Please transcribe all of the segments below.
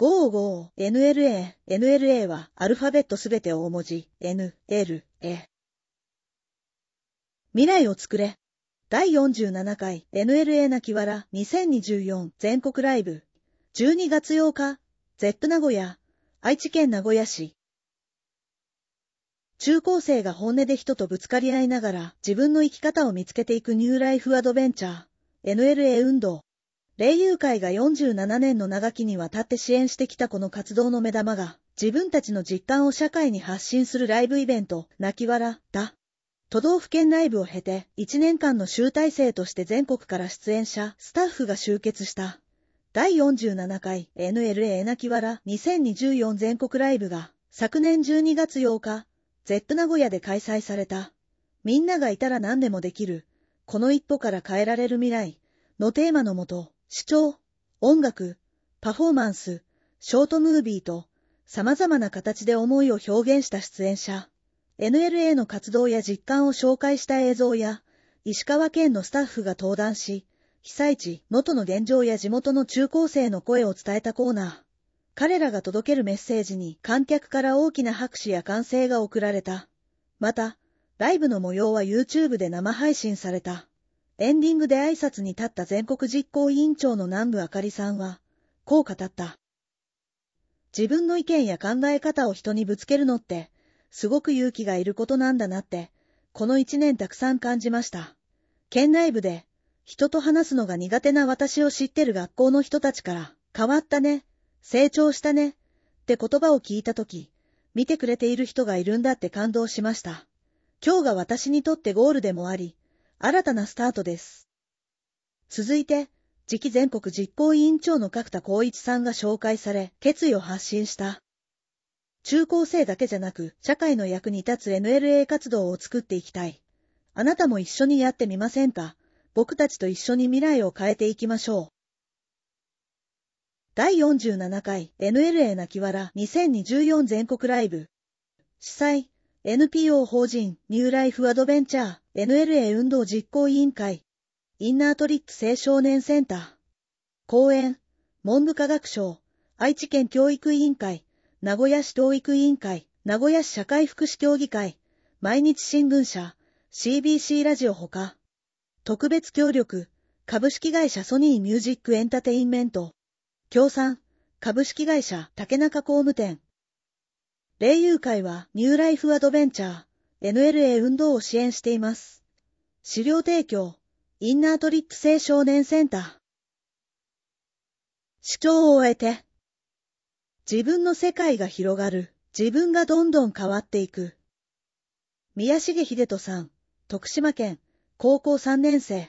555NLA はアルファベットすべてを大文字 NLA。未来を作れ。第47回 NLA 泣きわら2024全国ライブ。12月8日、ZEP 名古屋、愛知県名古屋市。中高生が本音で人とぶつかり合いながら自分の生き方を見つけていくニューライフアドベンチャー、NLA 運動。霊友会が47年の長きにわたって支援してきたこの活動の目玉が、自分たちの実感を社会に発信するライブイベント、泣きわらだ。都道府県ライブを経て、1年間の集大成として全国から出演者、スタッフが集結した。第47回 NLA 泣きわら2024全国ライブが、昨年12月8日、ZEP 名古屋で開催された。みんながいたら何でもできる。この一歩から変えられる未来のテーマのもと、視聴、音楽、パフォーマンス、ショートムービーと、様々な形で思いを表現した出演者、NLA の活動や実感を紹介した映像や、石川県のスタッフが登壇し、被災地、能登の現状や地元の中高生の声を伝えたコーナー。彼らが届けるメッセージに観客から大きな拍手や歓声が送られた。また、ライブの模様は YouTube で生配信された。エンディングで挨拶に立った全国実行委員長の南部あかりさんは、こう語った。自分の意見や考え方を人にぶつけるのって、すごく勇気がいることなんだなって、この1年たくさん感じました。県内部で、人と話すのが苦手な私を知ってる学校の人たちから、変わったね、成長したね、って言葉を聞いたとき、見てくれている人がいるんだって感動しました。今日が私にとってゴールでもあり、新たなスタートです。続いて、次期全国実行委員長の角田光一さんが紹介され、決意を発信した。中高生だけじゃなく、社会の役に立つ NLA 活動を作っていきたい。あなたも一緒にやってみませんか？僕たちと一緒に未来を変えていきましょう。第47回 NLA 泣きわら2024全国ライブ。主催、NPO 法人ニューライフアドベンチャー NLA 運動実行委員会インナートリッツ青少年センター講演文部科学省愛知県教育委員会名古屋市教育委員会名古屋市社会福祉協議会毎日新聞社 CBC ラジオほか特別協力株式会社ソニーミュージックエンタテインメント協賛株式会社竹中工務店霊友会はニューライフアドベンチャー NLA 運動を支援しています。資料提供インナートリッツ青少年センター視聴を終えて自分の世界が広がる自分がどんどん変わっていく宮重秀人さん徳島県高校3年生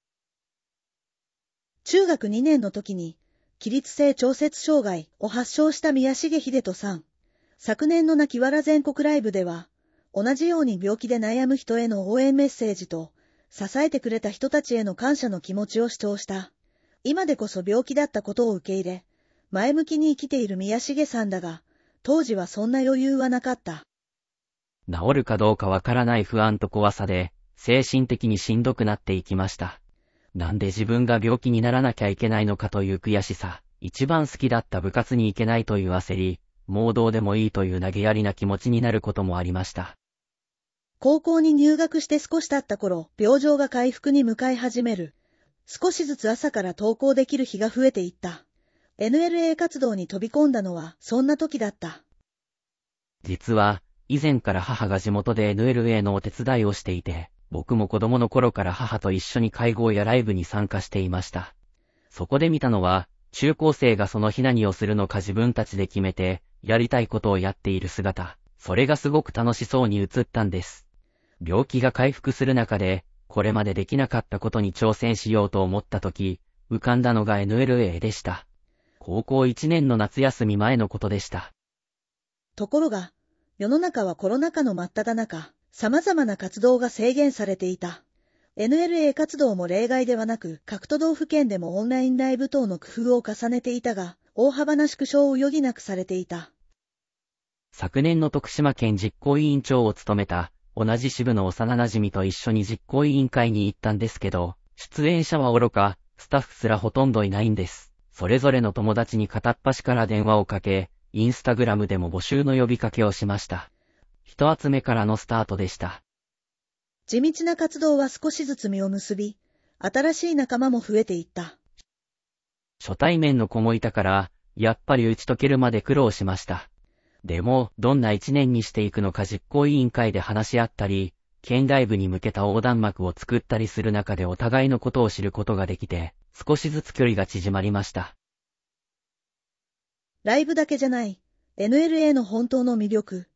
中学2年の時に起立性調節障害を発症した宮重秀人さん昨年の泣きわら全国ライブでは、同じように病気で悩む人への応援メッセージと、支えてくれた人たちへの感謝の気持ちを主張した。今でこそ病気だったことを受け入れ、前向きに生きている宮重さんだが、当時はそんな余裕はなかった。 治るかどうかわからない不安と怖さで、精神的にしんどくなっていきました。なんで自分が病気にならなきゃいけないのかという悔しさ、一番好きだった部活に行けないという焦り、もうどうでもいいという投げやりな気持ちになることもありました。 高校に入学して少し経った頃、病状が回復に向かい始める。少しずつ朝から登校できる日が増えていった。NLA 活動に飛び込んだのはそんな時だった。 実は、以前から母が地元で NLA のお手伝いをしていて、僕も子供の頃から母と一緒に会合やライブに参加していました。そこで見たのは、中高生がその日何をするのか自分たちで決めて、やりたいことをやっている姿、それがすごく楽しそうに映ったんです。病気が回復する中で、これまでできなかったことに挑戦しようと思った時、浮かんだのが NLA でした。高校1年の夏休み前のことでした。 ところが、世の中はコロナ禍の真っ只中、様々な活動が制限されていた。NLA 活動も例外ではなく、各都道府県でもオンラインライブ等の工夫を重ねていたが、大幅な縮小を余儀なくされていた。 昨年の徳島県実行委員長を務めた、同じ支部の幼馴染と一緒に実行委員会に行ったんですけど、出演者はおろか、スタッフすらほとんどいないんです。 それぞれの友達に片っ端から電話をかけ、インスタグラムでも募集の呼びかけをしました。一集めからのスタートでした。 地道な活動は少しずつ実を結び、新しい仲間も増えていった。 初対面の子もいたから、やっぱり打ち解けるまで苦労しました。でも、どんな一年にしていくのか実行委員会で話し合ったり、県外部に向けた横断幕を作ったりする中でお互いのことを知ることができて、少しずつ距離が縮まりました。 ライブだけじゃない、NLA の本当の魅力。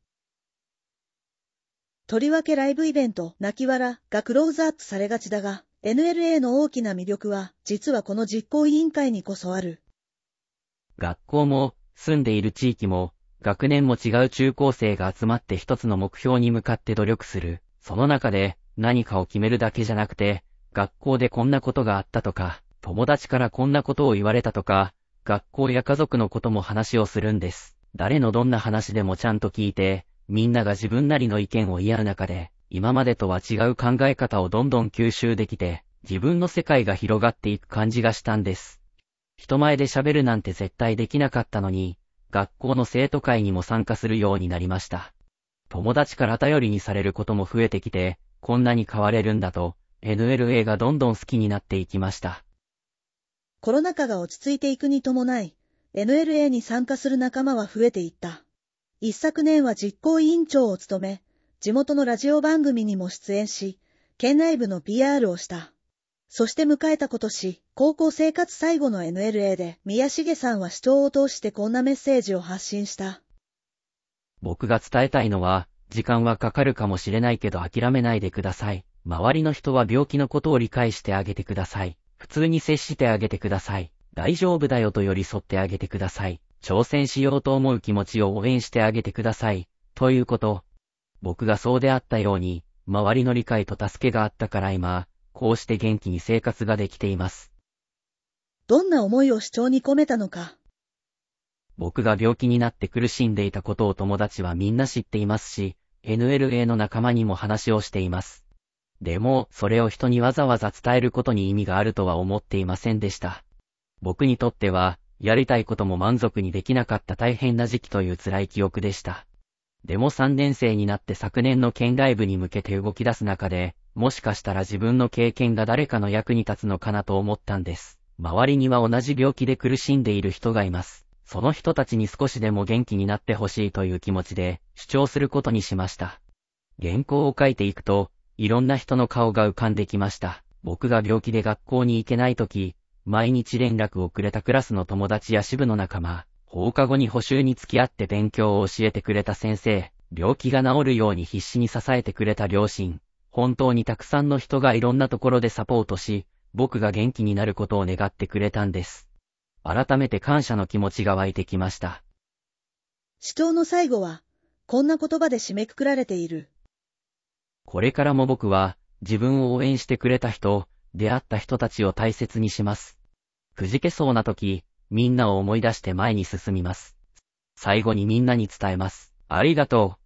とりわけライブイベント、泣き笑がクローズアップされがちだが、NLA の大きな魅力は、実はこの実行委員会にこそある。 学校も、住んでいる地域も、学年も違う中高生が集まって一つの目標に向かって努力する。その中で、何かを決めるだけじゃなくて、学校でこんなことがあったとか、友達からこんなことを言われたとか、学校や家族のことも話をするんです。誰のどんな話でもちゃんと聞いて、みんなが自分なりの意見を言い合う中で、今までとは違う考え方をどんどん吸収できて、自分の世界が広がっていく感じがしたんです。人前で喋るなんて絶対できなかったのに、学校の生徒会にも参加するようになりました。友達から頼りにされることも増えてきて、こんなに変われるんだと、NLA がどんどん好きになっていきました。 コロナ禍が落ち着いていくに伴い、NLA に参加する仲間は増えていった。一昨年は実行委員長を務め、地元のラジオ番組にも出演し、県内部の PR をした。そして迎えた今年、高校生活最後の NLA で、宮重さんは視聴を通してこんなメッセージを発信した。 僕が伝えたいのは、時間はかかるかもしれないけど諦めないでください。周りの人は病気のことを理解してあげてください。普通に接してあげてください。大丈夫だよと寄り添ってあげてください。挑戦しようと思う気持ちを応援してあげてください。ということ。僕がそうであったように、周りの理解と助けがあったから今、こうして元気に生活ができています。 どんな思いを主張に込めたのか。 僕が病気になって苦しんでいたことを友達はみんな知っていますし、NLA の仲間にも話をしています。でも、それを人にわざわざ伝えることに意味があるとは思っていませんでした。僕にとっては、やりたいことも満足にできなかった大変な時期という辛い記憶でした。でも3年生になって昨年の県外部に向けて動き出す中で、もしかしたら自分の経験が誰かの役に立つのかなと思ったんです。周りには同じ病気で苦しんでいる人がいます。その人たちに少しでも元気になってほしいという気持ちで主張することにしました。原稿を書いていくと、いろんな人の顔が浮かんできました。僕が病気で学校に行けないとき、毎日連絡をくれたクラスの友達や支部の仲間、放課後に補習に付き合って勉強を教えてくれた先生、病気が治るように必死に支えてくれた両親、本当にたくさんの人がいろんなところでサポートし、僕が元気になることを願ってくれたんです。改めて感謝の気持ちが湧いてきました。 主張の最後は、こんな言葉で締めくくられている。 これからも僕は、自分を応援してくれた人、出会った人たちを大切にします。くじけそうな時、みんなを思い出して前に進みます。最後にみんなに伝えます。ありがとう。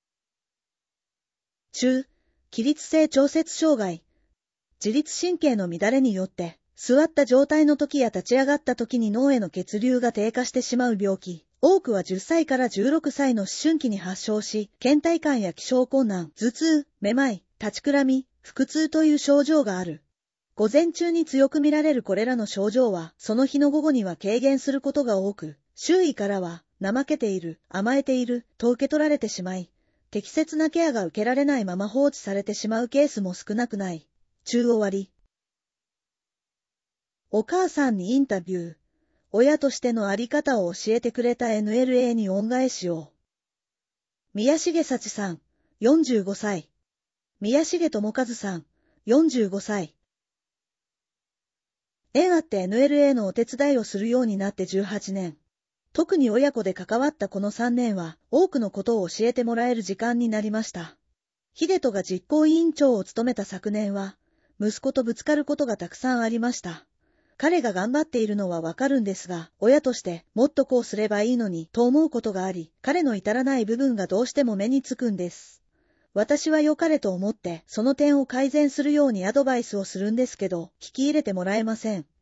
中、起立性調節障害。自律神経の乱れによって、座った状態の時や立ち上がった時に脳への血流が低下してしまう病気。多くは10歳から16歳の思春期に発症し、倦怠感や気象困難、頭痛、めまい、立ちくらみ、腹痛という症状がある。午前中に強く見られるこれらの症状は、その日の午後には軽減することが多く、周囲からは、怠けている、甘えている、と受け取られてしまい、適切なケアが受けられないまま放置されてしまうケースも少なくない。中終わり。お母さんにインタビュー。親としてのあり方を教えてくれた NLA に恩返しを。宮重幸さん、45歳。宮重智和さん、45歳。縁あって NLA のお手伝いをするようになって18年。特に親子で関わったこの3年は、多くのことを教えてもらえる時間になりました。秀人が実行委員長を務めた昨年は、息子とぶつかることがたくさんありました。彼が頑張っているのはわかるんですが、親としてもっとこうすればいいのにと思うことがあり、彼の至らない部分がどうしても目につくんです。私は良かれと思ってその点を改善するようにアドバイスをするんですけど、聞き入れてもらえません。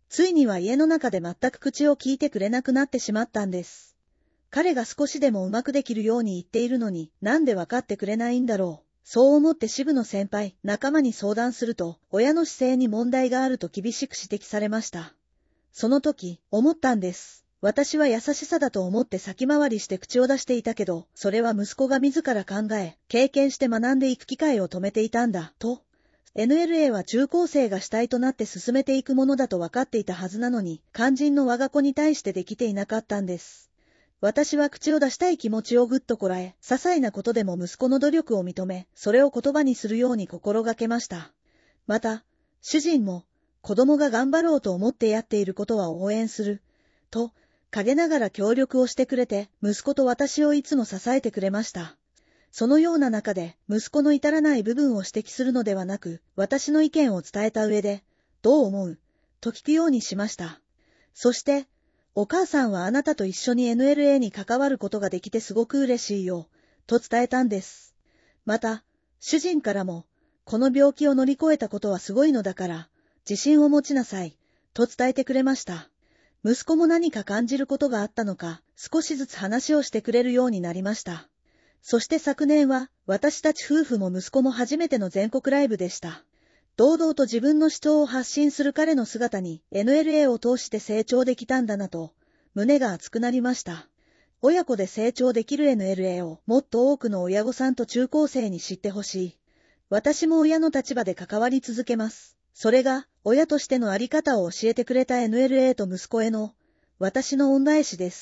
ついには家の中で全く口を聞いてくれなくなってしまったんです。彼が少しでもうまくできるように言っているのに、なんでわかってくれないんだろう。そう思って支部の先輩、仲間に相談すると、親の姿勢に問題があると厳しく指摘されました。その時、思ったんです。私は優しさだと思って先回りして口を出していたけど、それは息子が自ら考え、経験して学んでいく機会を止めていたんだ、と。NLA は中高生が主体となって進めていくものだと分かっていたはずなのに、肝心の我が子に対してできていなかったんです。私は口を出したい気持ちをぐっとこらえ、些細なことでも息子の努力を認め、それを言葉にするように心がけました。また、主人も、子供が頑張ろうと思ってやっていることは応援する、と、陰ながら協力をしてくれて、息子と私をいつも支えてくれました。そのような中で、息子の至らない部分を指摘するのではなく、私の意見を伝えた上で、どう思うと聞くようにしました。そして、お母さんはあなたと一緒に NLA に関わることができてすごく嬉しいよ、と伝えたんです。また、主人からも、この病気を乗り越えたことはすごいのだから、自信を持ちなさい、と伝えてくれました。息子も何か感じることがあったのか、少しずつ話をしてくれるようになりました。そして昨年は、私たち夫婦も息子も初めての全国ライブでした。堂々と自分の主張を発信する彼の姿に NLA を通して成長できたんだなと、胸が熱くなりました。親子で成長できる NLA をもっと多くの親御さんと中高生に知ってほしい。私も親の立場で関わり続けます。それが、親としてのあり方を教えてくれた NLA と息子への、私の恩返しです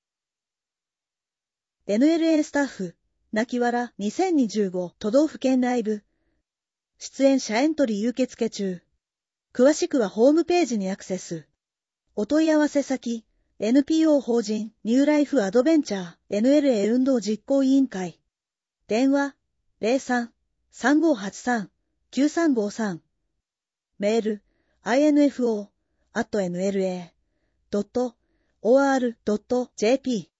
。NLA スタッフ、泣き笑2025都道府県ライブ。出演者エントリー受付中。詳しくはホームページにアクセス。お問い合わせ先、NPO 法人ニューライフアドベンチャー NLA 運動実行委員会。電話、03-3583-9353。メール、info@nla.or.jp